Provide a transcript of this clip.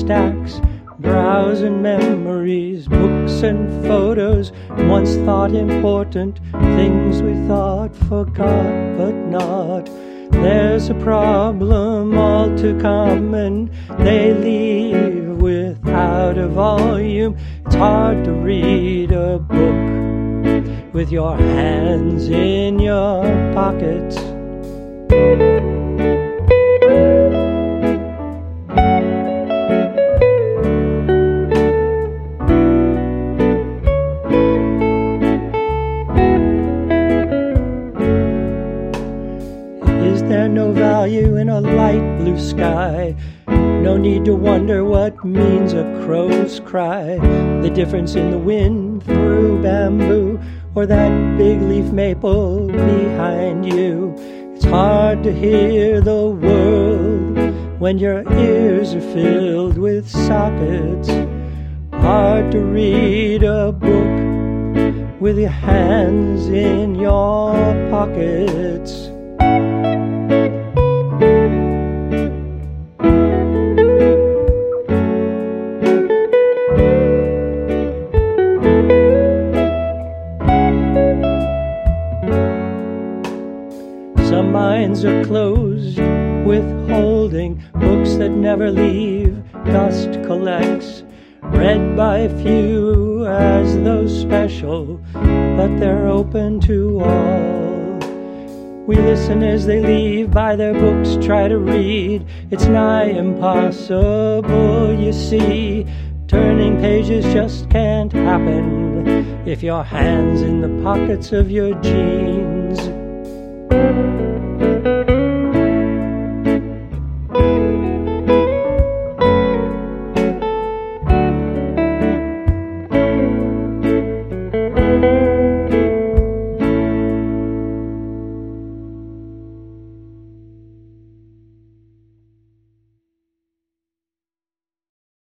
stacks, browsing memories, books and photos, once thought important, things we thought forgot but not. There's a problem all too common, they leave without a volume. It's hard to read a book with your hands in your pockets. Is there no value in a light blue sky? No need to wonder what means a crow's cry. The difference in the wind through bamboo, or that big leaf maple behind you. It's hard to hear the world when your ears are filled with sockets. Hard to read a book with your hands in your pockets. Some minds are closed, withholding books that never leave. Dust collects, read by a few as those special, but they're open to all. We listen as they leave, by their books try to read. It's nigh impossible, you see. Turning pages just can't happen if your hand's in the pockets of your jeans.